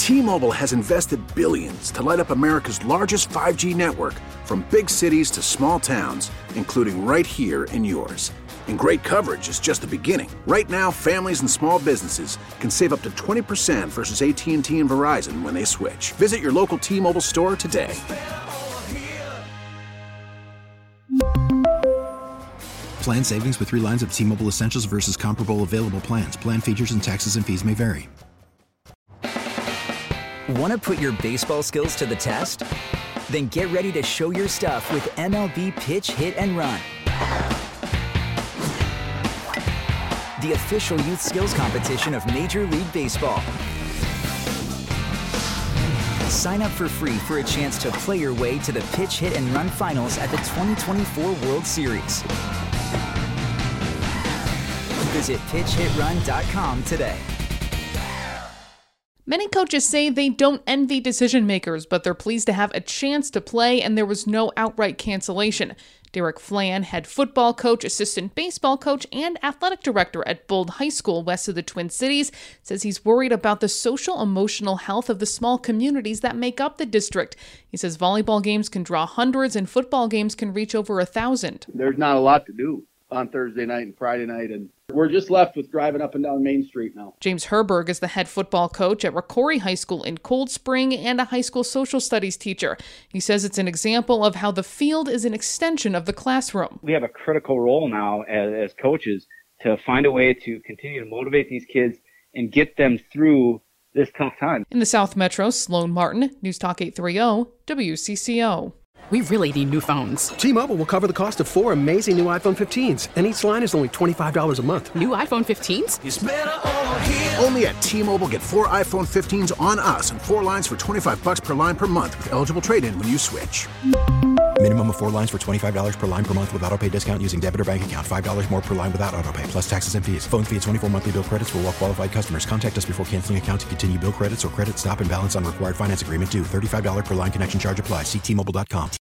T-Mobile has invested billions to light up America's largest 5G network, from big cities to small towns, including right here in yours. And great coverage is just the beginning. Right now, families and small businesses can save up to 20% versus AT&T and Verizon when they switch. Visit your local T-Mobile store today. Plan savings with 3 lines of T-Mobile Essentials versus comparable available plans. Plan features and taxes and fees may vary. Want to put your baseball skills to the test? Then get ready to show your stuff with MLB Pitch, Hit, and Run. The official youth skills competition of Major League Baseball. Sign up for free for a chance to play your way to the Pitch, Hit, and Run finals at the 2024 World Series. Visit pitchhitrun.com today. Many coaches say they don't envy decision makers, but they're pleased to have a chance to play, and there was no outright cancellation. Derek Flan, head football coach, assistant baseball coach, and athletic director at Bold High School west of the Twin Cities, says he's worried about the social-emotional health of the small communities that make up the district. He says volleyball games can draw hundreds and football games can reach over 1,000. There's not a lot to do on Thursday night and Friday night, and we're just left with driving up and down Main Street now. James Herberg is the head football coach at Rocori High School in Cold Spring and a high school social studies teacher. He says it's an example of how the field is an extension of the classroom. We have a critical role now as coaches to find a way to continue to motivate these kids and get them through this tough time. In the South Metro, Sloan Martin, News Talk 830, WCCO. We really need new phones. T-Mobile will cover the cost of 4 amazing new iPhone 15s, and each line is only $25 a month. New iPhone 15s? It's better over here. Only at T-Mobile, get 4 iPhone 15s on us and 4 lines for $25 per line per month with eligible trade-in when you switch. Minimum of 4 lines for $25 per line per month with autopay discount using debit or bank account. $5 more per line without autopay, plus taxes and fees. Phone fee at 24 monthly bill credits for well-qualified customers. Contact us before canceling account to continue bill credits or credit stop and balance on required finance agreement due. $35 per line connection charge applies. See T-Mobile.com.